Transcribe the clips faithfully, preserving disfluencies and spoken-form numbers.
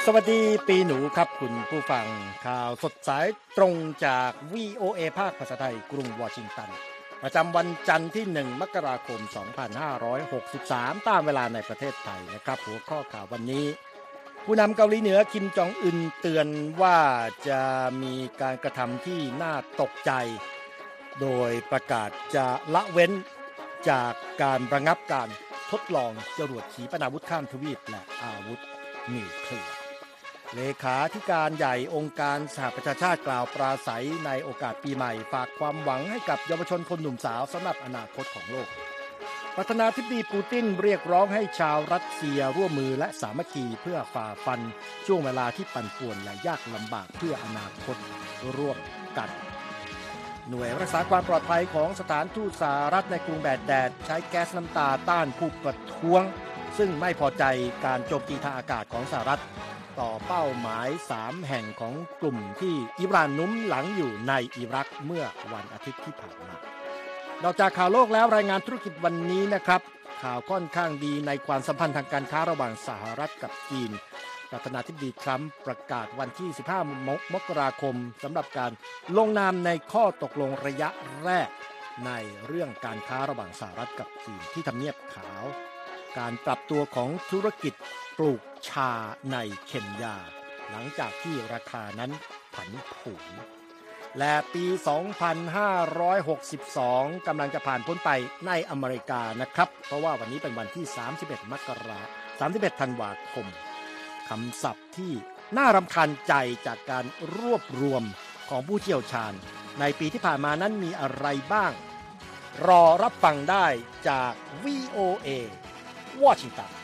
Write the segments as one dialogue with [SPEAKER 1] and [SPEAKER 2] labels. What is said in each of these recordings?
[SPEAKER 1] วัสดีปีหนูครับคุณผู้ฟังข่าวสดสายตรงจาก วี โอ เอ ภาคภาษาไทยกรุงวอชิงตันประจำวันจันทร์ที่หนึ่งมกราคมสองพันห้าร้อยหกสิบสามตามเวลาในประเทศไทยนะครับหัวข้อข่าววันนี้ผู้นำเกาหลีเหนือคิมจองอึนเตือนว่าจะมีการกระทำที่น่าตกใจโดยประกาศจะละเว้นจากการระงับการทดลองจรวดขีปนาวุธข้ามทวีปและอาวุธนิวเคลียร์เลขาธิการใหญ่องค์การสหประชาชาติกล่าวปราศัยในโอกาสปีใหม่ฝากความหวังให้กับเยาวชนคนหนุ่มสาวสำหรับอนาคตของโลกประธานาธิบดีปูตินเรียกร้องให้ชาวรัสเซียร่วมมือและสามัคคีเพื่อฝ่าฟันช่วงเวลาที่ปั่นป่วนและยากลำบากเพื่ออนาคตร่วมกันหน่วยรักษาความปลอดภัยของสถานทูตสหรัฐในกรุงแบกแดดใช้แก๊สน้ำตาต้านผู้ประท้วงซึ่งไม่พอใจการโจมตีทางอากาศของสหรัฐต่อเป้าหมายสามแห่งของกลุ่มที่อิหร่านนุ้มหลังอยู่ในอิรักเมื่อวันอาทิตย์ที่ผ่านมานอกจากข่าวโลกแล้วรายงานธุรกิจวันนี้นะครับข่าวค่อนข้างดีในความสัมพันธ์ทางการค้าระหว่างสหรัฐกับจีนประธานาธิบดีทรัมป์ประกาศวันที่สิบห้ามกราคมสำหรับการลงนามในข้อตกลงระยะแรกในเรื่องการค้าระหว่างสหรัฐกับจีนที่ทำเนียบขาวการปรับตัวของธุรกิจปลูกชาในเคนยาหลังจากที่ราคานั้นผันผวนและปีสองพันห้าร้อยหกสิบสองกำลังจะผ่านพ้นไปในอเมริกานะครับเพราะว่าวันนี้เป็นวันที่สามสิบเอ็ดมกราคมสามสิบเอ็ดธันวาคมคำศัพท์ที่น่ารำคาญใจจากการรวบรวมของผู้เชี่ยวชาญในปีที่ผ่านมานั้นมีอะไรบ้างรอรับฟังได้จาก วี โอ เอ วอชิงตัน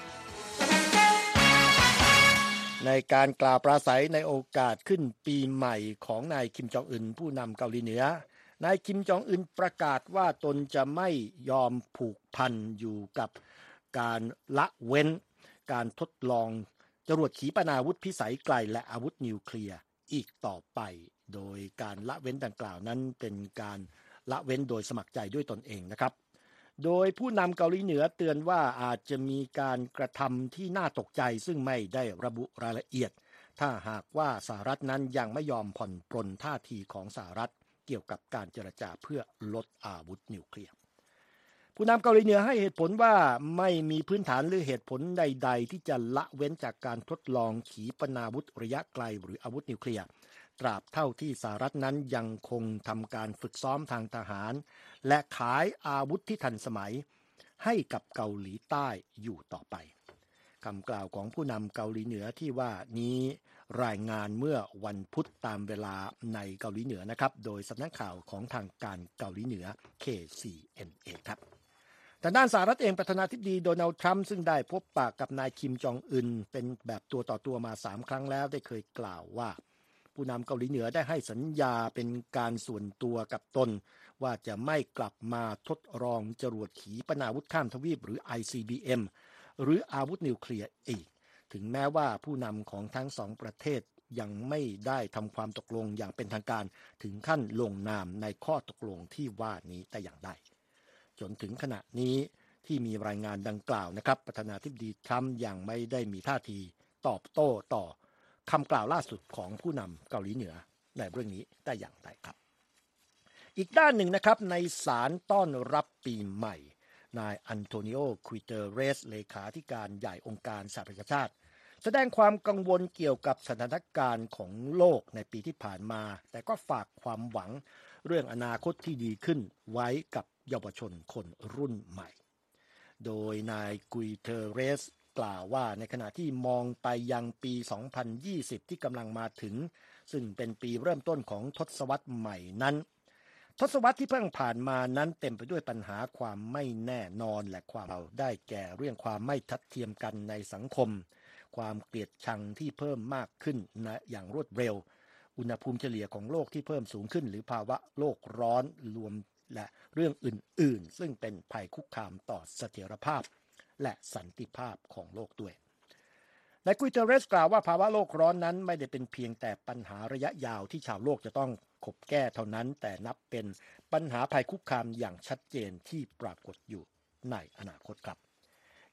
[SPEAKER 1] ในการกล่าวปราศัยในโอกาสขึ้นปีใหม่ของนายคิมจองอึนผู้นำเกาหลีเหนือนายคิมจองอึนประกาศว่าตนจะไม่ยอมผูกพันอยู่กับการละเว้นการทดลองจรวดขีปนาวุธพิสัยไกลและอาวุธนิวเคลียร์อีกต่อไปโดยการละเว้นดังกล่าวนั้นเป็นการละเว้นโดยสมัครใจด้วยตนเองนะครับโดยผู้นำเกาหลีเหนือเตือนว่าอาจจะมีการกระทำที่น่าตกใจซึ่งไม่ได้ระบุรายละเอียดถ้าหากว่าสหรัฐนั้นยังไม่ยอมผ่อนปรนท่าทีของสหรัฐเกี่ยวกับการเจรจาเพื่อลดอาวุธนิวเคลียร์ผู้นำเกาหลีเหนือให้เหตุผลว่าไม่มีพื้นฐานหรือเหตุผลใดๆที่จะละเว้นจากการทดลองขีปนาวุธระยะไกลหรืออาวุธนิวเคลียร์ตราบเท่าที่สหรัฐนั้นยังคงทำการฝึกซ้อมทางทหารและขายอาวุธที่ทันสมัยให้กับเกาหลีใต้อยู่ต่อไปคำกล่าวของผู้นำเกาหลีเหนือที่ว่านี้รายงานเมื่อวันพุธตามเวลาในเกาหลีเหนือนะครับโดยสำนักข่าวของทางการเกาหลีเหนือ เค ซี เอ็น เอ ครับแต่ด้านสหรัฐเองประธานาธิบดีโดนัลด์ทรัมป์ซึ่งได้พบปะกับนายคิมจองอึนเป็นแบบตัวต่อตัวมาสามครั้งแล้วได้เคยกล่าวว่าผู้นำเกาหลีเหนือได้ให้สัญญาเป็นการส่วนตัวกับตนว่าจะไม่กลับมาทดลองจรวดขีปนาวุธข้ามทวีปหรือ ไอ ซี บี เอ็ม หรืออาวุธนิวเคลียร์อีกถึงแม้ว่าผู้นำของทั้งสองประเทศยังไม่ได้ทำความตกลงอย่างเป็นทางการถึงขั้นลงนามในข้อตกลงที่ว่านี้แต่อย่างใดจนถึงขณะนี้ที่มีรายงานดังกล่าวนะครับประธานาธิบดีทรัมป์ยังไม่ได้มีท่าทีตอบโต้ต่อคำกล่าวล่าสุดของผู้นำเกาหลีเหนือในเรื่องนี้แต่อย่างใดครับอีกด้านหนึ่งนะครับในศาลต้อนรับปีใหม่นายอันโตนิโอ กุยเตเรสเลขาธิการใหญ่องค์การสหประชาชาติแสดงความกังวลเกี่ยวกับสถานการณ์ของโลกในปีที่ผ่านมาแต่ก็ฝากความหวังเรื่องอนาคตที่ดีขึ้นไว้กับเยาวชนคนรุ่นใหม่โดยนายกุยเตเรสกล่าวว่าในขณะที่มองไปยังปีสองพันยี่สิบที่กำลังมาถึงซึ่งเป็นปีเริ่มต้นของทศวรรษใหม่นั้นทศวรรษที่เพิ่งผ่านมานั้นเต็มไปด้วยปัญหาความไม่แน่นอนและความเราได้แก่เรื่องความไม่ทัดเทียมกันในสังคมความเกลียดชังที่เพิ่มมากขึ้นนะอย่างรวดเร็วอุณหภูมิเฉลี่ยของโลกที่เพิ่มสูงขึ้นหรือภาวะโลกร้อนรวมและเรื่องอื่นๆซึ่งเป็นภัยคุกคามต่อเสถียรภาพและสันติภาพของโลกด้วยนายกุยเตเรสกล่าวว่าภาวะโลกร้อนนั้นไม่ได้เป็นเพียงแต่ปัญหาระยะยาวที่ชาวโลกจะต้องขบแก้เท่านั้นแต่นับเป็นปัญหาภัยคุกคามอย่างชัดเจนที่ปรากฏอยู่ในอนาคตครับ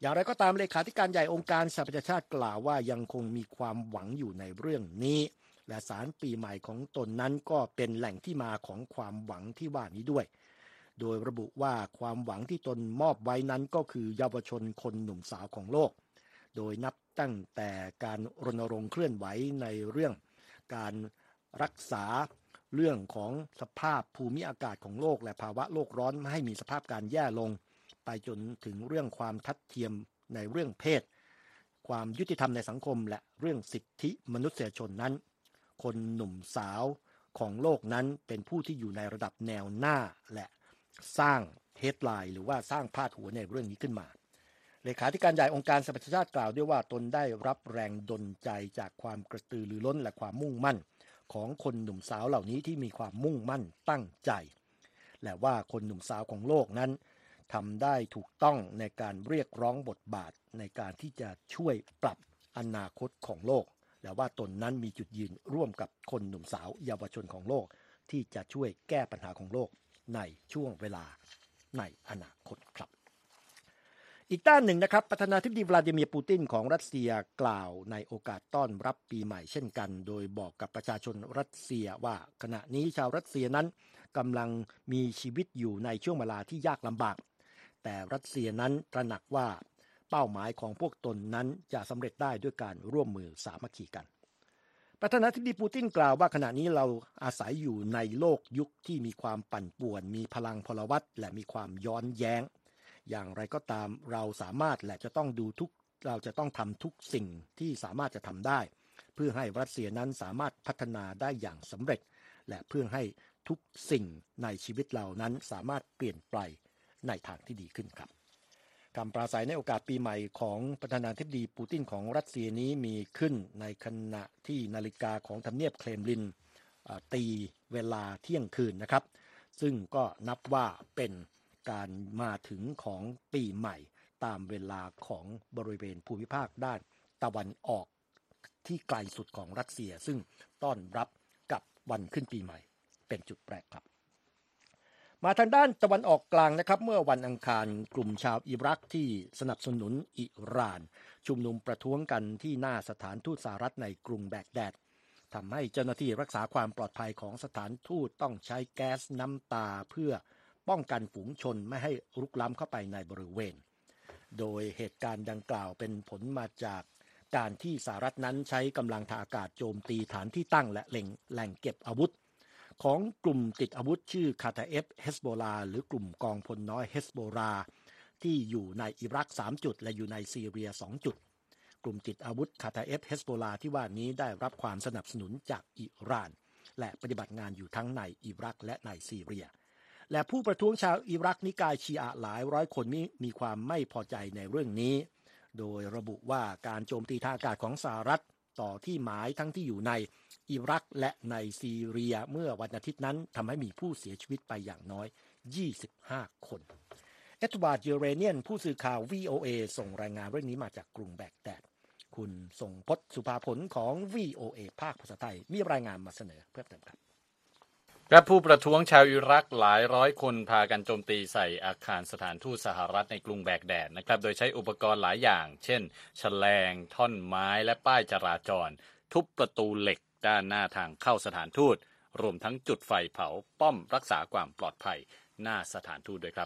[SPEAKER 1] อย่างไรก็ตามเลขาธิการใหญ่องค์การสหประชาชาติกล่าวว่ายังคงมีความหวังอยู่ในเรื่องนี้และศาลปีใหม่ของตนนั้นก็เป็นแหล่งที่มาของความหวังที่ว่านี้ด้วยโดยระบุว่าความหวังที่ตนมอบไว้นั้นก็คือเยาวชนคนหนุ่มสาวของโลกโดยนับตั้งแต่การรณรงค์เคลื่อนไหวในเรื่องการรักษาเรื่องของสภาพภูมิอากาศของโลกและภาวะโลกร้อนไม่ให้มีสภาพการแย่ลงไปจนถึงเรื่องความทัดเทียมในเรื่องเพศความยุติธรรมในสังคมและเรื่องสิทธิมนุษยชนนั้นคนหนุ่มสาวของโลกนั้นเป็นผู้ที่อยู่ในระดับแนวหน้าและสร้างเฮดไลน์หรือว่าสร้างพาดหัวในเรื่องนี้ขึ้นมาเลขาธิการใหญ่องค์การสหประชาชาติกล่าวด้วยว่าตนได้รับแรงดลใจจากความกระตือรือร้นและความมุ่งมั่นของคนหนุ่มสาวเหล่านี้ที่มีความมุ่งมั่นตั้งใจและว่าคนหนุ่มสาวของโลกนั้นทำได้ถูกต้องในการเรียกร้องบทบาทในการที่จะช่วยปรับอนาคตของโลกและว่าตนนั้นมีจุดยืนร่วมกับคนหนุ่มสาวเยาวชนของโลกที่จะช่วยแก้ปัญหาของโลกในช่วงเวลาในอนาคตครับอีกด้านหนึ่งนะครับประธานาธิบดีวลาดิเมียร์ปูตินของรัสเซียกล่าวในโอกาสต้อนรับปีใหม่เช่นกันโดยบอกกับประชาชนรัสเซียว่าขณะนี้ชาวรัสเซียนั้นกำลังมีชีวิตอยู่ในช่วงเวลาที่ยากลำบากแต่รัสเซียนั้นตระหนักว่าเป้าหมายของพวกตนนั้นจะสำเร็จได้ด้วยการร่วมมือสามัคคีกันประธานาธิบดีปูตินกล่าวว่าขณะนี้เราอาศัยอยู่ในโลกยุคที่มีความปั่นป่วนมีพลังพลวัตและมีความย้อนแย้งอย่างไรก็ตามเราสามารถและจะต้องดูทุกเราจะต้องทำทุกสิ่งที่สามารถจะทำได้เพื่อให้รัสเซียนั้นสามารถพัฒนาได้อย่างสำเร็จและเพื่อให้ทุกสิ่งในชีวิตเรานั้นสามารถเปลี่ยนไปในทางที่ดีขึ้นครับคำปราศัยในโอกาสปีใหม่ของประธานาธิบดีปูตินของรัสเซียนี้มีขึ้นในขณะที่นาฬิกาของทำเนียบเครมลินตีเวลาเที่ยงคืนนะครับซึ่งก็นับว่าเป็นการมาถึงของปีใหม่ตามเวลาของบริเวณภูมิภาคด้านตะวันออกที่ไกลสุดของรัสเซียซึ่งต้อนรับกับวันขึ้นปีใหม่เป็นจุดแปลกครับมาทางด้านตะวันออกกลางนะครับเมื่อวันอังคารกลุ่มชาวอิรักที่สนับสนุนอิหร่านชุมนุมประท้วงกันที่หน้าสถานทูตสหรัฐในกรุงแบกแดดทำให้เจ้าหน้าที่รักษาความปลอดภัยของสถานทูตต้องใช้แก๊สน้ำตาเพื่อป้องกันฝูงชนไม่ให้รุกล้ำเข้าไปในบริเวณโดยเหตุการณ์ดังกล่าวเป็นผลมาจากการที่สหรัฐนั้นใช้กำลังทางอากาศโจมตีฐานที่ตั้งและแหล่งแหล่งเก็บอาวุธของกลุ่มติดอาวุธชื่อคาตาเอฟเฮสโบลาหรือกลุ่มกองพลน้อยเฮสโบลาที่อยู่ในอิรักสามจุดและอยู่ในซีเรียสองจุดกลุ่มติดอาวุธคาตาเอฟเฮสโบลาที่ว่านี้ได้รับความสนับสนุนจากอิหร่านและปฏิบัติงานอยู่ทั้งในอิรักและในซีเรียและผู้ประท้วงชาวอิรักนิกายชีอะห์หลายร้อยคนนี้มีความไม่พอใจในเรื่องนี้โดยระบุว่าการโจมตีทางอากาศของสหรัฐต่อที่หมายทั้งที่อยู่ในอิรักและในซีเรียเมื่อวันอาทิตย์นั้นทำให้มีผู้เสียชีวิตไปอย่างน้อยยี่สิบห้าคนเอ็ดวาร์ด เยเรเนียนผู้สื่อข่าว วี โอ เอ ส่งรายงานเรื่องนี้มาจากกรุงแบกแดดคุณทรงพจน์สุภาผลของ วี โอ เอ ภาคภาษาไทยมีรายงานมาเสนอเพิ่มเติมครับ
[SPEAKER 2] และผู้ประท้วงชาวอิรักหลายร้อยคนพากันโจมตีใส่อาคารสถานทูตสหรัฐในกรุงแบกแดดนะครับโดยใช้อุปกรณ์หลายอย่างเช่นแฉลงท่อนไม้และป้ายจราจรทุบประตูเหล็กด้านหน้าทางเข้าสถานทูตรวมทั้งจุดไฟเผาป้อมรักษาความปลอดภัยหน้าสถานทูตด้วยครับ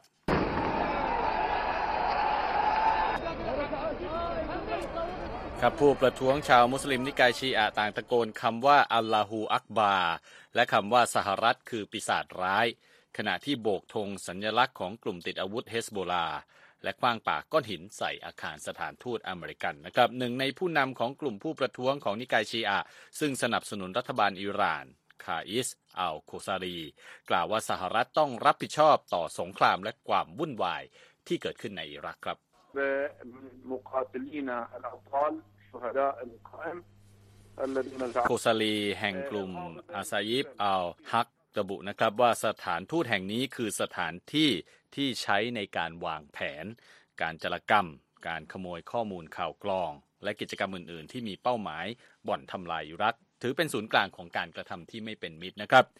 [SPEAKER 2] ครับผู้ประท้วงชาวมุสลิมนิกายชีอะห์ต่างตะโกนคำว่าอัลลอฮูอักบาร์และคำว่าสหรัฐคือปีศาจร้ายขณะที่โบกธงสัญลักษณ์ของกลุ่มติดอาวุธเฮสโบลาและขว้างปาก้อนหินใส่อาคารสถานทูตอเมริกันนะครับหนึ่งในผู้นำของกลุ่มผู้ประท้วงของนิกายชีอะห์ซึ่งสนับสนุนรัฐบาลอิหร่านคาอิสอัลโคซารีกล่าวว่าสหรัฐต้องรับผิดชอบต่อสงครามและความวุ่นวายที่เกิดขึ้นในอิรักครับโคซาลีแห่งกลุ่มอาซายิบอัลฮักระบุนะครับว่าสถานทูตแห่งนี้คือสถานที่ที่ใช้ในการวางแผนการจารกรรมการขโมยข้อมูลข่าวกรองและกิจกรรมอื่นๆที่มีเป้าหมายบ่อนทำลายอิรักถือเป็นศูนย์กลางของการกระทำที่ไม่เป็นมิตรนะครับ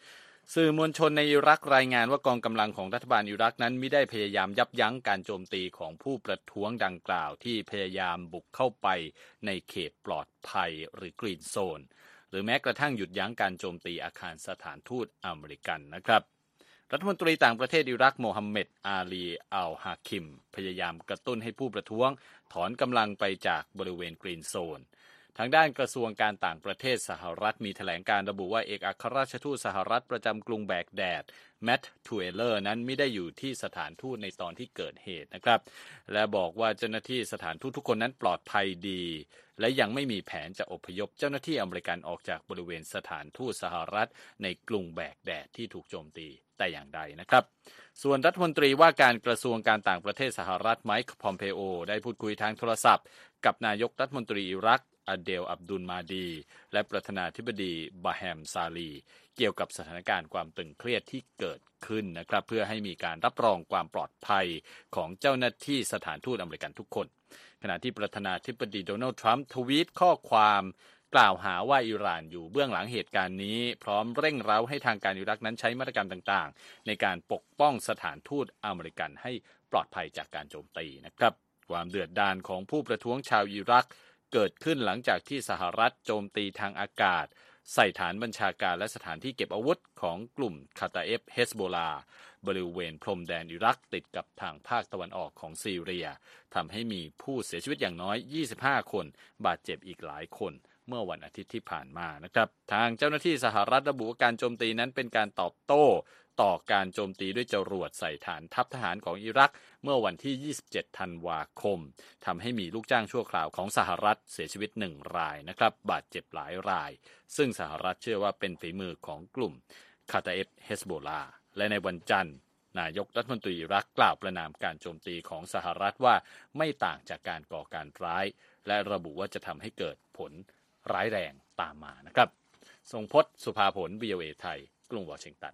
[SPEAKER 2] สื่อมวลชนในอิรักรายงานว่ากองกำลังของรัฐบาลอิรักนั้นมิได้พยายามยับยั้งการโจมตีของผู้ประท้วงดังกล่าวที่พยายามบุกเข้าไปในเขตปลอดภัยหรือกรีนโซนหรือแม้กระทั่งหยุดยั้งการโจมตีอาคารสถานทูตอเมริกันนะครับรัฐมนตรีต่างประเทศอิรักโมฮัมเหม็ดอาลีอัลฮาคิมพยายามกระตุ้นให้ผู้ประท้วงถอนกำลังไปจากบริเวณกรีนโซนทางด้านกระทรวงการต่างประเทศสหรัฐมีแถลงการระบุว่าเอกอัครราชทูตสหรัฐประจำกรุงแบกแดดแมตต์ทูเอเลอร์นั้นไม่ได้อยู่ที่สถานทูตในตอนที่เกิดเหตุนะครับและบอกว่าเจ้าหน้าที่สถานทูตทุกคนนั้นปลอดภัยดีและยังไม่มีแผนจะอพยพเจ้าหน้าที่อเมริกันออกจากบริเวณสถานทูตสหรัฐในกรุงแบกแดดที่ถูกโจมตีแต่อย่างใดนะครับส่วนรัฐมนตรีว่าการกระทรวงการต่างประเทศสหรัฐไมค์พอมเพโอได้พูดคุยทางโทรศัพท์กับนายกรัฐมนตรีอิรักอเดลอับดุลมาดีและประธานาธิบดีบาแฮมซาลีเกี่ยวกับสถานการณ์ความตึงเครียดที่เกิดขึ้นนะครับเพื่อให้มีการรับรองความปลอดภัยของเจ้าหน้าที่สถานทูตอเมริกันทุกคนขณะที่ประธานาธิบดีโดนัลด์ทรัมป์ทวีตข้อความกล่าวหาว่าอิหร่านอยู่เบื้องหลังเหตุการณ์นี้พร้อมเร่งเร้าให้ทางการอิรักนั้นใช้มาตรการต่างๆในการปกป้องสถานทูตอเมริกันให้ปลอดภัยจากการโจมตีนะครับความเดือดดาลของผู้ประท้วงชาวอิรักเกิดขึ้นหลังจากที่สหรัฐโจมตีทางอากาศใส่ฐานบัญชาการและสถานที่เก็บอาวุธของกลุ่มคาตาเอฟเฮสโบลาบริเวณพรมแดนอิรักติดกับทางภาคตะวันออกของซีเรียทำให้มีผู้เสียชีวิตอย่างน้อยยี่สิบห้าคนบาดเจ็บอีกหลายคนเมื่อวันอาทิตย์ที่ผ่านมานะครับทางเจ้าหน้าที่สหรัฐระบุว่าการโจมตีนั้นเป็นการตอบโต้ต่อการโจมตีด้วยจรวดใส่ฐานทัพทหารของอิรักเมื่อวันที่ยี่สิบเจ็ดธันวาคมทำให้มีลูกจ้างชั่วคราวของสหรัฐเสียชีวิตหนึ่งรายนะครับบาดเจ็บหลายรายซึ่งสหรัฐเชื่อว่าเป็นฝีมือของกลุ่มคาตาเอฟเฮสโบลาและในวันจันทร์นายกรัฐมนตรีอิรักกล่าวประณามการโจมตีของสหรัฐว่าไม่ต่างจากการก่อการร้ายและระบุว่าจะทำให้เกิดผลร้ายแรงตามมานะครับทรงพจน์สุภาผล วี โอ เอ ไทยกรุงวอชิงตัน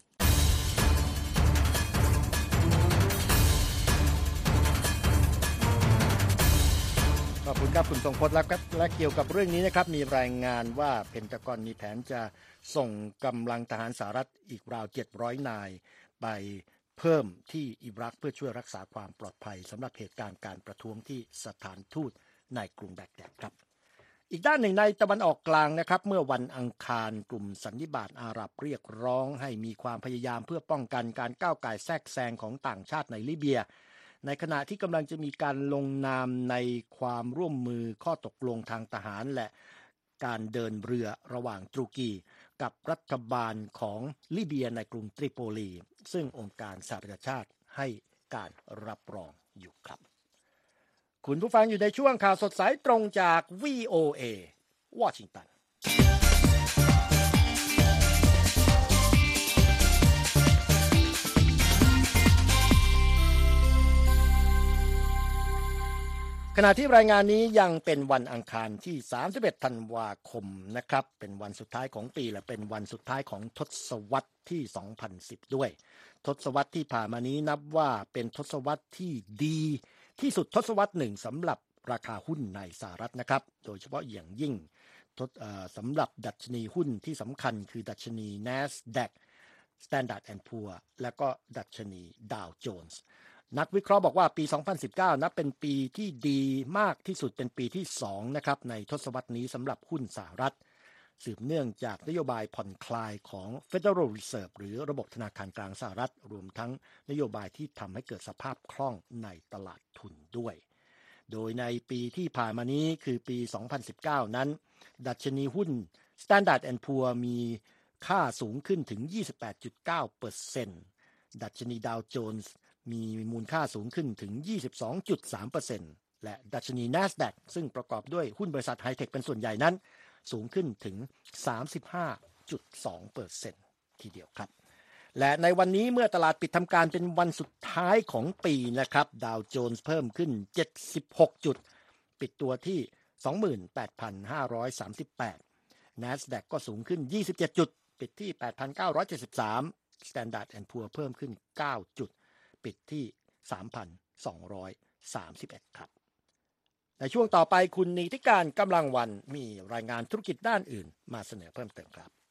[SPEAKER 1] ขอบคุณครับคุณทรงพจน์และและเกี่ยวกับเรื่องนี้นะครับมีรายงานว่าเพนทากอนมีแผนจะส่งกำลังทหารสหรัฐอีกราวเจ็ดร้อยนายไปเพิ่มที่อิรักเพื่อช่วยรักษาความปลอดภัยสำหรับเหตุการณ์การประท้วงที่สถานทูตในกรุงแบกแดดครับอีกด้านหนึ่งในตะวันออกกลางนะครับเมื่อวันอังคารกลุ่มสันนิบาตอาหรับเรียกร้องให้มีความพยายามเพื่อป้องกันการก้าวก่ายแทรกแซงของต่างชาติในลิเบียในขณะที่กำลังจะมีการลงนามในความร่วมมือข้อตกลงทางทหารและการเดินเรือระหว่างตุรกีกับรัฐบาลของลิเบียในกรุงตริโปลีซึ่งองค์การสหประชาชาติให้การรับรองอยู่ครับคุณผู้ฟังอยู่ในช่วงข่าวสดสายตรงจาก วี โอ เอ วอชิงตันขณะที่รายงานนี้ยังเป็นวันอังคารที่สามสิบเอ็ดธันวาคมนะครับเป็นวันสุดท้ายของปีและเป็นวันสุดท้ายของทศวรรษที่สองพันสิบด้วยทศวรรษที่ผ่านมานี้นับว่าเป็นทศวรรษที่ดีที่สุดทศวรรษหนึ่งสำหรับราคาหุ้นในสหรัฐนะครับโดยเฉพาะอย่างยิ่งสำหรับดัชนีหุ้นที่สำคัญคือดัชนี NASDAQ Standard แอนด์ Poor และก็ดัชนี Dow Jonesนักวิเคราะห์บอกว่าปีสองพันสิบเก้านับเป็นปีที่ดีมากที่สุดเป็นปีที่สองนะครับในทศวรรษนี้สำหรับหุ้นสหรัฐสืบเนื่องจากนโยบายผ่อนคลายของ Federal Reserve หรือระบบธนาคารกลางสหรัฐรวมทั้งนโยบายที่ทำให้เกิดสภาพคล่องในตลาดทุนด้วยโดยในปีที่ผ่านมานี้คือปีสองพันสิบเก้านั้นดัชนีหุ้น Standard แอนด์ Poor มีค่าสูงขึ้นถึง ยี่สิบแปดจุดเก้าเปอร์เซ็นต์ ดัชนี Dow Jones มีมูลค่าสูงขึ้นถึง ยี่สิบสองจุดสามเปอร์เซ็นต์ และดัชนี NASDAQ ซึ่งประกอบด้วยหุ้นบริษัทไฮเทคเป็นส่วนใหญ่นั้นสูงขึ้นถึง สามสิบห้าจุดสองเปอร์เซ็นต์ ทีเดียวครับและในวันนี้เมื่อตลาดปิดทำการเป็นวันสุดท้ายของปีนะครับดาวโจนส์เพิ่มขึ้นเจ็ดสิบหกจุดปิดตัวที่ สองหมื่นแปดพันห้าร้อยสามสิบแปด NASDAQ ก็สูงขึ้นยี่สิบเจ็ดจุดปิดที่ แปดพันเก้าร้อยเจ็ดสิบสาม Standard แอนด์ Poor เพิ่มขึ้นเก้าจุดปิดที่ สามพันสองร้อยสามสิบเอ็ด ครับในช่วงต่อไปคุณนิติการกำลังวันมีรายงานธุรกิจด้านอื่นมาเสนอเพิ่มเติมครับ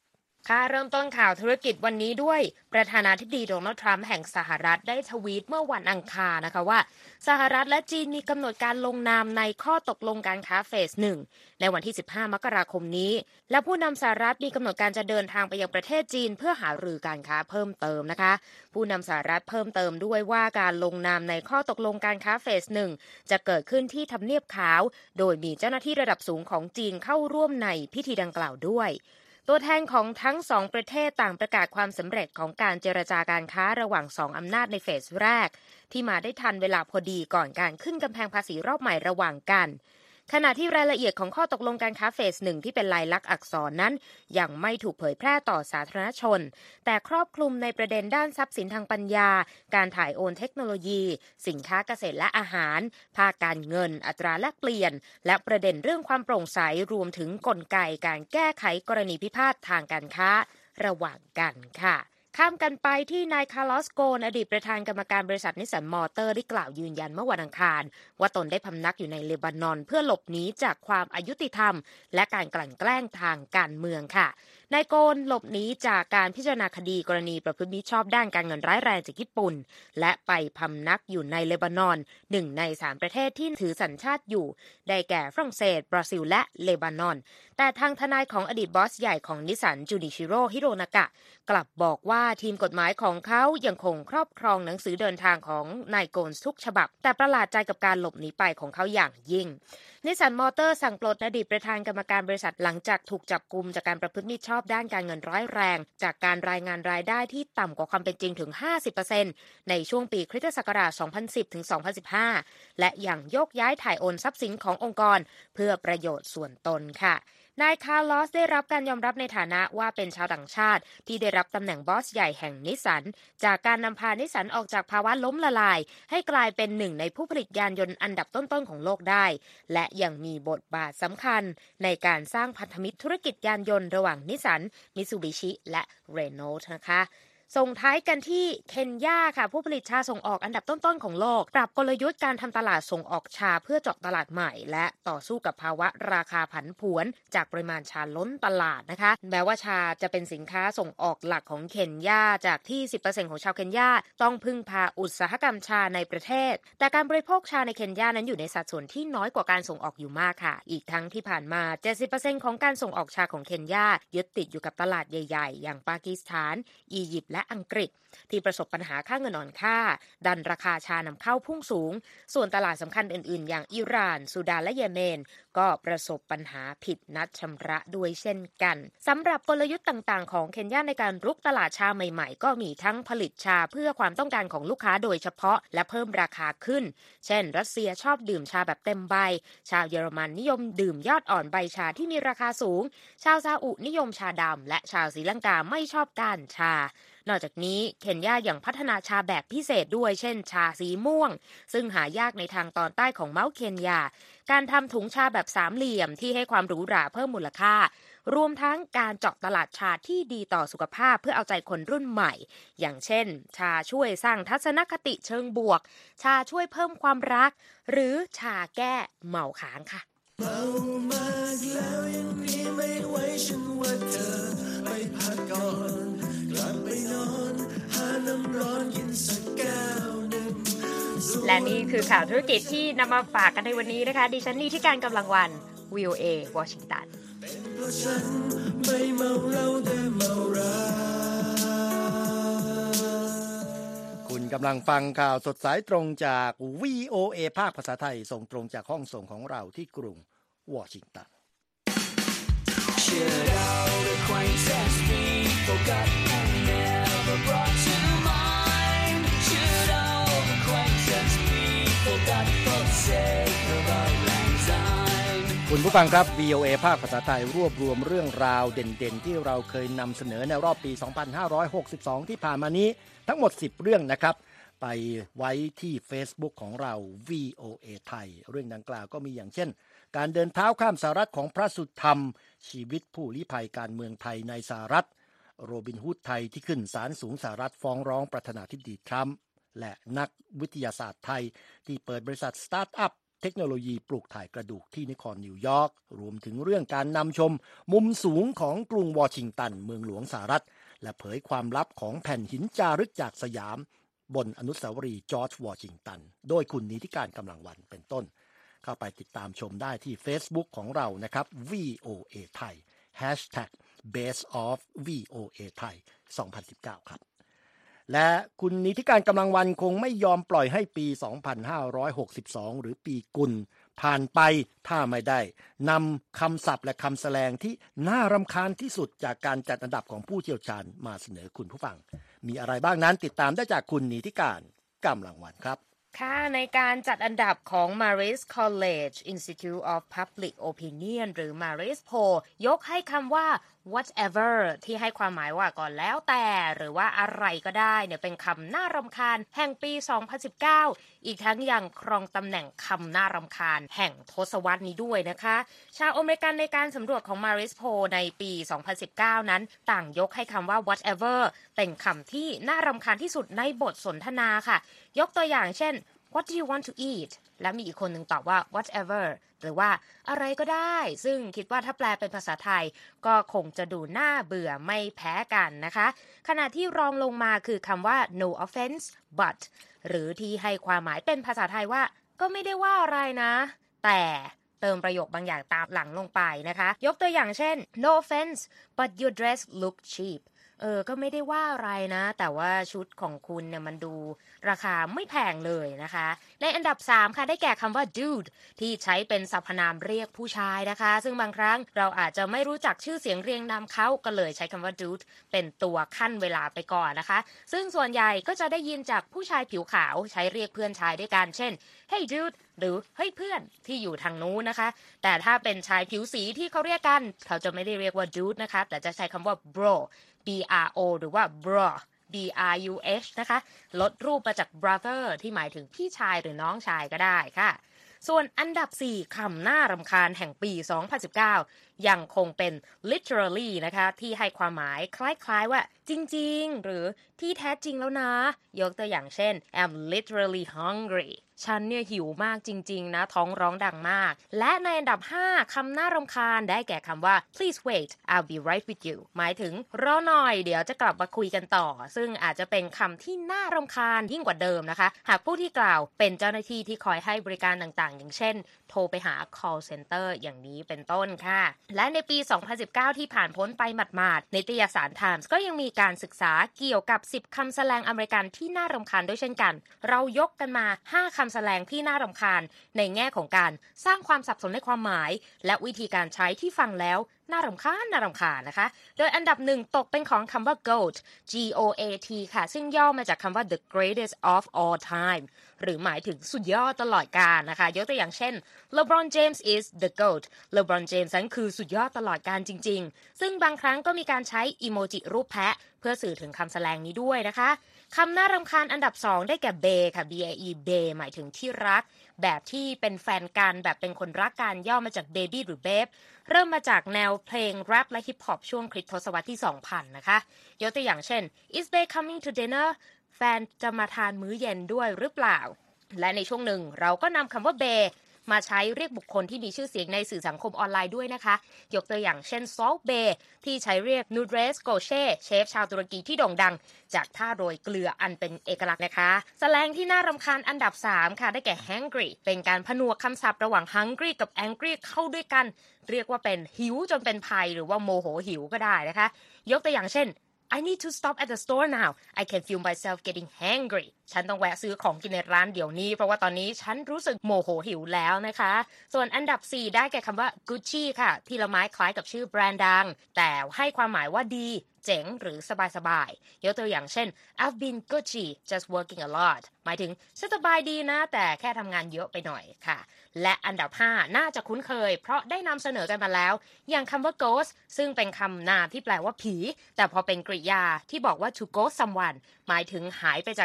[SPEAKER 3] ค่ะเริ่มต้นข่าวธุรกิจวันนี้ด้วยประธานาธิบดีโดนัลด์ทรัมป์แห่งสหรัฐได้ทวีตเมื่อวันอังคารนะคะว่าสหรัฐและจีนมีกำหนดการลงนามในข้อตกลงการค้าเฟสหนึ่งในวันที่สิบห้ามกราคมนี้และผู้นำสหรัฐมีกำหนดการจะเดินทางไปยังประเทศจีนเพื่อหารือการค้าเพิ่มเติมนะคะผู้นำสหรัฐเพิ่มเติมด้วยว่าการลงนามในข้อตกลงการค้าเฟสหนึ่งจะเกิดขึ้นที่ทำเนียบขาวโดยมีเจ้าหน้าที่ระดับสูงของจีนเข้าร่วมในพิธีดังกล่าวด้วยตัวแทนของทั้งสองประเทศต่างประกาศความสำเร็จของการเจรจาการค้าระหว่างสองอำนาจในเฟสแรกที่มาได้ทันเวลาพอดีก่อนการขึ้นกำแพงภาษีรอบใหม่ระหว่างกันขณะที่รายละเอียดของข้อตกลงการค้าเฟสหนึ่งที่เป็นลายลักษณ์อักษรนั้นยังไม่ถูกเผยแพร่ต่อสาธารณชนแต่ครอบคลุมในประเด็นด้านทรัพย์สินทางปัญญาการถ่ายโอนเทคโนโลยีสินค้าเกษตรและอาหารภาคการเงินอัตราแลกเปลี่ยนและประเด็นเรื่องความโปร่งใสรวมถึงกลไกการแก้ไขกรณีพิพาททางการค้าระหว่างกันค่ะข้ามกันไปที่นายคาร์ลอสโกนอดีตประธานกรรมการบริษัทนิสสันมอเตอร์ได้กล่าวยืนยันเมื่อวันอังคารว่าตนได้พำนักอยู่ในเลบานอนเพื่อหลบหนีจากความอายุติธรรมและการกลั่นแกล้งทางการเมืองค่ะนายโกนหลบหนีจากการพิจารณาคดีกรณีประพฤติมิชอบด้านการเงินร้ายแรงจากญี่ปุ่นและไปพำนักอยู่ในเลบานอนหนึ่งในสามประเทศที่ถือสัญชาติอยู่ได้แก่ฝรั่งเศสบราซิลและเลบานอนแต่ทางทนายของอดีตบอสใหญ่ของนิสสันจูนิชิโร่ฮิโรนากะกลับบอกว่าทีมกฎหมายของเขายังคงครอบครองหนังสือเดินทางของนายโกนทุกฉบับแต่ประหลาดใจกับการหลบหนีไปของเขาอย่างยิ่งนิสสันมอเตอร์สั่งปลดอดีตประธานกรรมการบริษัทหลังจากถูกจับกุมจากการประพฤติมิชอบด้านการเงินร้ายแรงจากการรายงานรายได้ที่ต่ำกว่าความเป็นจริงถึง ห้าสิบเปอร์เซ็นต์ ในช่วงปีคริสตศักราช สองพันสิบ ถึง สองพันสิบห้า และยังโยกย้ายถ่ายโอนทรัพย์สินขององค์กรเพื่อประโยชน์ส่วนตนค่ะนายคาร์ลอสได้รับการยอมรับในฐานะว่าเป็นชาวต่างชาติที่ได้รับตำแหน่งบอสใหญ่แห่งนิสสันจากการนำพานิสสันออกจากภาวะล้มละลายให้กลายเป็นหนึ่งในผู้ผลิตยานยนต์อันดับต้นๆของโลกได้และยังมีบทบาทสำคัญในการสร้างพันธมิตรธุรกิจยานยนต์ระหว่างนิสสันมิตซูบิชิและเรโนลต์นะคะส่งท้ายกันที่เคนยาค่ะผู้ผลิตชาส่งออกอันดับต้นๆของโลกปรับกลยุทธ์การทำตลาดส่งออกชาเพื่อเจาะตลาดใหม่และต่อสู้กับภาวะราคาผันผวนจากปริมาณชาล้นตลาดนะคะแม้ว่าชาจะเป็นสินค้าส่งออกหลักของเคนยาจากที่ สิบเปอร์เซ็นต์ ของชาวเคนยาต้องพึ่งพาอุตสาหกรรมชาในประเทศแต่การบริโภคชาในเคนยานั้นอยู่ในสัดส่วนที่น้อยกว่าการส่งออกอยู่มากค่ะอีกทั้งที่ผ่านมา เจ็ดสิบเปอร์เซ็นต์ ของการส่งออกชาของเคนยายึดติดอยู่กับตลาดใหญ่ๆอย่างปากีสถานอียิปต์และอังกฤษที่ประสบปัญหาค่าเงินอ่อนค่าดันราคาชานำเข้าพุ่งสูงส่วนตลาดสำคัญอื่นๆอย่างอิหร่านซูดานและเยเมนก็ประสบปัญหาผิดนัดชำระด้วยเช่นกันสำหรับกลยุทธ์ต่างๆของเคนยาในการรุกตลาดชาใหม่ๆก็มีทั้งผลิตชาเพื่อความต้องการของลูกค้าโดยเฉพาะและเพิ่มราคาขึ้นเช่นรัสเซียชอบดื่มชาแบบเต็มใบชาวเยอรมันนิยมดื่มยอดอ่อนใบชาที่มีราคาสูงชาวซาอุนิยมชาดำและชาวศรีลังกาไม่ชอบก้านชานอกจากนี้เคนยายังพัฒนาชาแบบพิเศษด้วยเช่นชาสีม่วงซึ่งหายากในทางตอนใต้ของเมาท์เคนยาการทำถุงชาแบบสามเหลี่ยมที่ให้ความหรูหราเพิ่มมูลค่ารวมทั้งการเจาะตลาดชาที่ดีต่อสุขภาพเพื่อเอาใจคนรุ่นใหม่อย่างเช่นชาช่วยสร้างทัศนคติเชิงบวกชาช่วยเพิ่มความรักหรือชาแก้เมาค้างค่ะเมามากแล้วยังมีไม่ไหวฉันว่าเธอไปพักก่อนกลับไปนอนหาน้ำร้อนกินสักแก้วหนึ่งและนี่คือข่าวธุรกิจที่นำมาฝากกันในวันนี้นะคะดิฉันนี่ที่การกำลังวัน วี โอ เอ วอชิงตันเป็นเพราะฉันไม่เมาเหล้าแต่เมารัก
[SPEAKER 1] คุณกำลังฟังข่าวสดสายตรงจาก วี โอ เอ ภาคภาษาไทยส่งตรงจากห้องส่งของเราที่กรุงวอชิงตัน Should old acquaintance be forgot and never brought to mind Should old acquaintance be forgot for the sake of our lang syne คุณผู้ฟังครับ วี โอ เอ ภาคภาษาไทยรวบรวมเรื่องราวเด่นๆที่เราเคยนำเสนอในรอบปีสองพันห้าร้อยหกสิบสองที่ผ่านมานี้ทั้งหมดสิบเรื่องนะครับไปไว้ที่ Facebook ของเรา วี โอ เอ ไทยเรื่องดังกล่าวก็มีอย่างเช่นการเดินเท้าข้ามสหรัฐของพระสุธรรมชีวิตผู้ลี้ภัยการเมืองไทยในสหรัฐโรบินฮูดไทยที่ขึ้นศาลสูงสหรัฐฟ้องร้องประธานาธิบดีทรัมป์และนักวิทยาศาสตร์ไทยที่เปิดบริษัทสตาร์ทอัพเทคโนโลยีปลูกถ่ายกระดูกที่นครนิวยอร์กรวมถึงเรื่องการนำชมมุมสูงของกรุงวอชิงตันเมืองหลวงสหรัฐและเผยความลับของแผ่นหินจารึกจากสยามบนอนุสาวรีย์จอร์จวอชิงตันโดยคุณนิติการกำลังวันเป็นต้นเข้าไปติดตามชมได้ที่ Facebook ของเรานะครับ วี โอ เอ ไทย แฮชแท็ก Best of วี โอ เอ ไทย สองพันสิบเก้า ครับและคุณนิติการกำลังวันคงไม่ยอมปล่อยให้ปี สองพันห้าร้อยหกสิบสอง หรือปีกุลผ่านไปถ้าไม่ได้นำคำศัพท์และคำแสลงที่น่ารำคาญที่สุดจากการจัดอันดับของผู้เชี่ยวชาญมาเสนอคุณผู้ฟังมีอะไรบ้างนั้นติดตามได้จากคุณนิติการกำลังวันครับ
[SPEAKER 3] ค่ะในการจัดอันดับของ Marist College Institute of Public Opinion หรือ Marist Poll ยกให้คำว่า whatever ที่ให้ความหมายว่าก่อนแล้วแต่หรือว่าอะไรก็ได้เนี่ยเป็นคำน่ารำคาญแห่งปี สองพันสิบเก้า อีกทั้งยังครองตำแหน่งคำน่ารำคาญแห่งทศวรรษนี้ด้วยนะคะชาวอเมริกันในการสำรวจของ Marist Poll ในปี สองพันสิบเก้า นั้นต่างยกให้คำว่า whatever เป็นคำที่น่ารำคาญที่สุดในบทสนทนาค่ะยกตัวอย่างเช่น What do you want to eat และมีอีกคนหนึ่งตอบว่า whatever หรือว่าอะไรก็ได้ซึ่งคิดว่าถ้าแปลเป็นภาษาไทยก็คงจะดูน่าเบื่อไม่แพ้กันนะคะขณะที่รองลงมาคือคำว่า no offense but หรือที่ให้ความหมายเป็นภาษาไทยว่าก็ไม่ได้ว่าอะไรนะแต่เติมประโยคบางอย่างตามหลังลงไปนะคะยกตัวอย่างเช่น no offense but your dress look cheapเออก็ไม่ได้ว่าอะไรนะแต่ว่าชุดของคุณเนี่ยมันดูราคาไม่แพงเลยนะคะในอันดับสามค่ะได้แก่คำว่า dude ที่ใช้เป็นสรรพนามเรียกผู้ชายนะคะซึ่งบางครั้งเราอาจจะไม่รู้จักชื่อเสียงเรียงนามเขาก็เลยใช้คำว่า dude เป็นตัวขั้นเวลาไปก่อนนะคะซึ่งส่วนใหญ่ก็จะได้ยินจากผู้ชายผิวขาวใช้เรียกเพื่อนชายด้วยกันเช่น hey dude หรือเฮ้ยเพื่อนที่อยู่ทางนู้นนะคะแต่ถ้าเป็นชายผิวสีที่เขาเรียกกันเขาจะไม่ได้เรียกว่า dude นะคะแต่จะใช้คำว่า bro B R O หรือว่า bro B R U H นะคะลดรูปมาจาก brother ที่หมายถึงพี่ชายหรือน้องชายก็ได้ค่ะส่วนอันดับสี่คำน่ารำคาญแห่งปี สองพันสิบเก้า ยังคงเป็น literally นะคะที่ให้ความหมายคล้ายๆว่าจริงๆหรือที่แท้จริงแล้วนะยกตัวอย่างเช่น I'm literally hungry ฉันเนี่ยหิวมากจริงๆนะท้องร้องดังมากและในอันดับห้าคำน่ารำคาญได้แก่คำว่า please wait I'll be right with you หมายถึงรอหน่อยเดี๋ยวจะกลับมาคุยกันต่อซึ่งอาจจะเป็นคำที่น่ารำคาญยิ่งกว่าเดิมนะคะหากผู้ที่กล่าวเป็นเจ้าหน้าที่ที่คอยให้บริการต่างๆอย่างเช่นโทรไปหา call center อย่างนี้เป็นต้นค่ะและในปี สองพันสิบเก้า ที่ผ่านพ้นไปหมาดๆนิตยสาร Times ก็ยังมีการศึกษาเกี่ยวกับสิบคำแสลงอเมริกันที่น่ารำคาญด้วยเช่นกันเรายกกันมาห้าคำแสลงที่น่ารำคาญในแง่ของการสร้างความสับสนในความหมายและวิธีการใช้ที่ฟังแล้วน่ารำคาญน่ารำคาญนะคะโดยอันดับหนึ่งตกเป็นของคำว่า goat G O A T ค่ะซึ่งย่อมาจากคำว่า the greatest of all time หรือหมายถึงสุดยอดตลอดกาลนะคะยกตัวอย่างเช่น LeBron James is the goat LeBron James นั้นคือสุดยอดตลอดกาลจริงๆซึ่งบางครั้งก็มีการใช้อีโมจิรูปแพะเพื่อสื่อถึงคำแสลงนี้ด้วยนะคะคำน่ารำคาญอันดับสองได้แก่ bae ค่ะ B A E bae หมายถึงที่รักแบบที่เป็นแฟนกันแบบเป็นคนรักกันย่อมาจาก baby หรือ babe เริ่มมาจากแนวเพลงแรปและฮิปฮอปช่วงคริสตศตวรรษที่ สองพัน นะคะยกตัวอย่างเช่น is bae coming to dinner แฟนจะมาทานมื้อเย็นด้วยหรือเปล่าและในช่วงหนึ่งเราก็นำคำว่า baeมาใช้เรียกบุคคลที่มีชื่อเสียงในสื่อสังคมออนไลน์ด้วยนะคะยกตัวอย่างเช่น Salt Bae ที่ใช้เรียก Nurres Goshe เชฟชาวตุรกีที่โด่งดังจากท่าโรยเกลืออันเป็นเอกลักษณ์นะคะแสลงที่น่ารำคาญอันดับสามค่ะได้แก่ hangry เป็นการผนวกคำศัพท์ระหว่าง hungry กับ angry เข้าด้วยกันเรียกว่าเป็นหิวจนเป็นภัยหรือว่าโมโหหิวก็ได้นะคะยกตัวอย่างเช่นI need to stop at the store now. I can feel myself getting hangry. ฉันต้องแวะซื้อของกินในร้านเดี๋ยวนี้เพราะว่าตอนนี้ฉันรู้สึกโมโหหิวแล้วนะคะส่วนอันดับสี่ได้แก่คำว่า Gucci ค่ะที่ละไม้คล้ายกับชื่อแบรนด์ดังแต่ให้ความหมายว่าดีเจ๋งหรือสบายๆยกตัวอย่างเช่น I've been Gucci just working a lot หมายถึงฉันสบายดีนะแต่แค่ทำงานเยอะไปหน่อยค่ะและอันดับห้าน่าจะคุ้นเคยเพราะได้นำเสนอกันมาแล้วอย่างคำว่า ghost ซึ่งเป็นคำนามที่แปลว่าผีแต่พอเป็นกริยาที่บอกว่า to ghost someone หมายถึงหายไปจากชีวิตใคร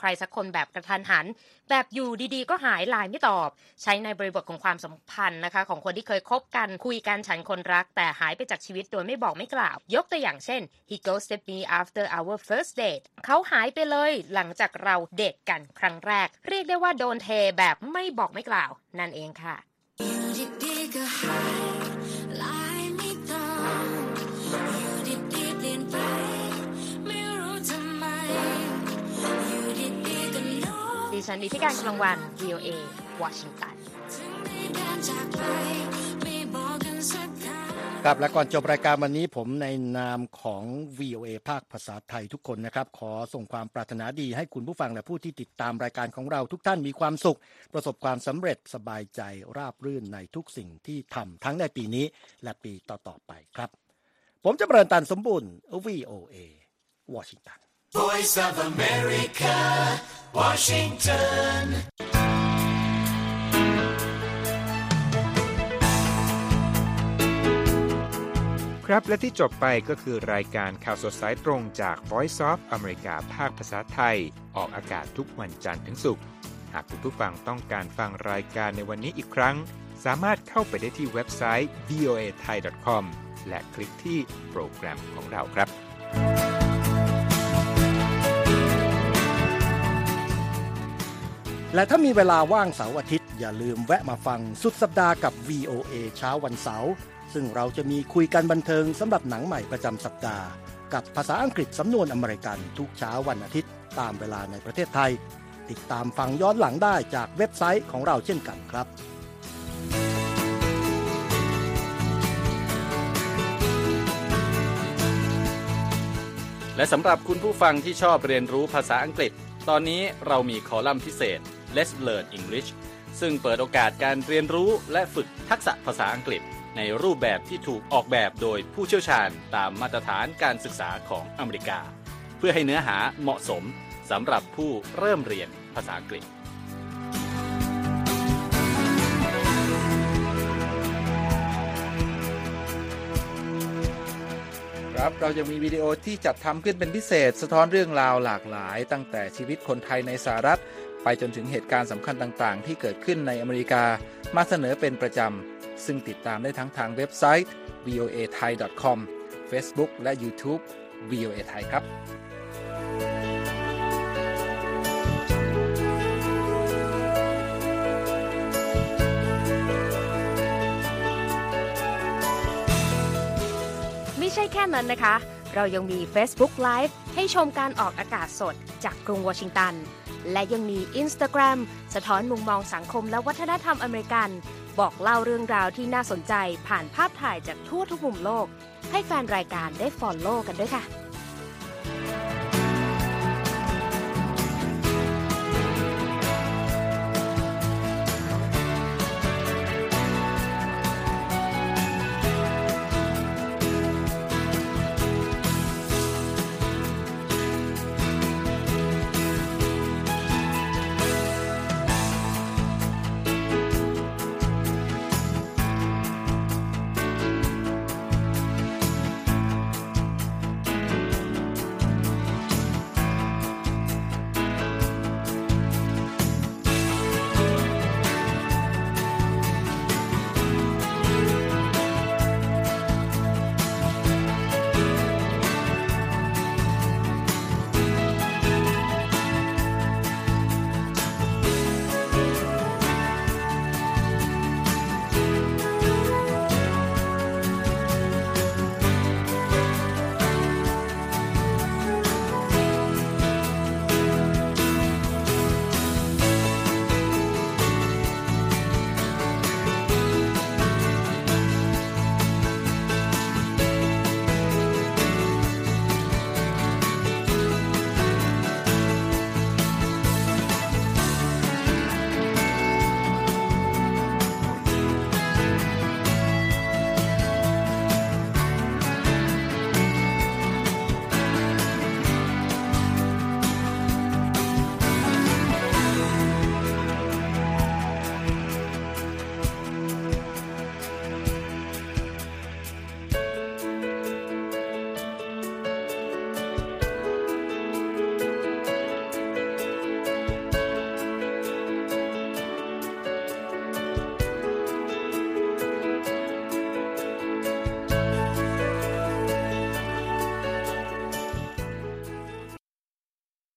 [SPEAKER 3] สักคนแบบกระทันหันแบบอยู่ดีๆก็หายไลน์ไม่ตอบใช้ในบริบทของความสัมพันธ์นะคะของคนที่เคยคบกันคุยกันฉันคนรักแต่หายไปจากชีวิตโดยไม่บอกไม่กล่าวยกตัวอย่างเช่น he ghosted me after our first date เขาหายไปเลยหลังจากเราเดทกันครั้งแรกเรียกได้ว่าโดนเทแบบไม่บอกไม่กล่าวนั่นเองค่ะดิฉันดิธิการกลางวัน วี โอ เอ วอชิงตัน
[SPEAKER 1] ครับและก่อนจบรายการวันนี้ผมในนามของ วี โอ เอ ภาคภาษาไทยทุกคนนะครับขอส่งความปรารถนาดีให้คุณผู้ฟังและผู้ที่ติดตามรายการของเราทุกท่านมีความสุขประสบความสำเร็จสบายใจราบรื่นในทุกสิ่งที่ทำทั้งในปีนี้และปีต่อๆไปครับผมจะเริญตันสมบูรณ์ วี โอ เอ วอชิงตัน
[SPEAKER 4] Voice of America, Washington.
[SPEAKER 5] ครับและที่จบไปก็คือรายการข่าวสดสายตรงจาก Voice of America ภาคภาษาไทยออกอากาศทุกวันจันทร์ถึงศุกร์หากคุณผู้ฟังต้องการฟังรายการในวันนี้อีกครั้งสามารถเข้าไปได้ที่เว็บไซต์ วี โอ เอ ไทย ดอท คอม และคลิกที่โปรแกรมของเราครับ
[SPEAKER 1] และถ้ามีเวลาว่างเสาร์อาทิตย์อย่าลืมแวะมาฟังสุดสัปดาห์กับ วี โอ เอ เช้าวันเสาร์ซึ่งเราจะมีคุยกันบันเทิงสำหรับหนังใหม่ประจำสัปดาห์กับภาษาอังกฤษสำนวนอเมริกันทุกเช้าวันอาทิตย์ตามเวลาในประเทศไทยติดตามฟังย้อนหลังได้จากเว็บไซต์ของเราเช่นกันครับ
[SPEAKER 2] และสำหรับคุณผู้ฟังที่ชอบเรียนรู้ภาษาอังกฤษตอนนี้เรามีคอลัมน์พิเศษ Let's Learn English ซึ่งเปิดโอกาสการเรียนรู้และฝึกทักษะภาษาอังกฤษในรูปแบบที่ถูกออกแบบโดยผู้เชี่ยวชาญตามมาตรฐานการศึกษาของอเมริกาเพื่อให้เนื้อหาเหมาะสมสำหรับผู้เริ่มเรียนภาษาอังกฤษ
[SPEAKER 6] ครับเราจะมีวิดีโอที่จัดทำขึ้นเป็นพิเศษสะท้อนเรื่องราวหลากหลายตั้งแต่ชีวิตคนไทยในสหรัฐไปจนถึงเหตุการณ์สำคัญต่างๆที่เกิดขึ้นในอเมริกามาเสนอเป็นประจำซึ่งติดตามได้ทั้งทางเว็บไซต์ วี โอ เอ ไทย ดอท คอม Facebook และ YouTube วี โอ เอ ไทยครับ
[SPEAKER 3] ไม่ใช่แค่นั้นนะคะเรายังมี Facebook Live ให้ชมการออกอากาศสดจากกรุงวอชิงตันและยังมี Instagram สะท้อนมุมมองสังคมและวัฒนธรรมอเมริกันบอกเล่าเรื่องราวที่น่าสนใจผ่านภาพถ่ายจากทั่วทุกมุมโลกให้แฟนรายการได้ follow กันด้วยค่ะ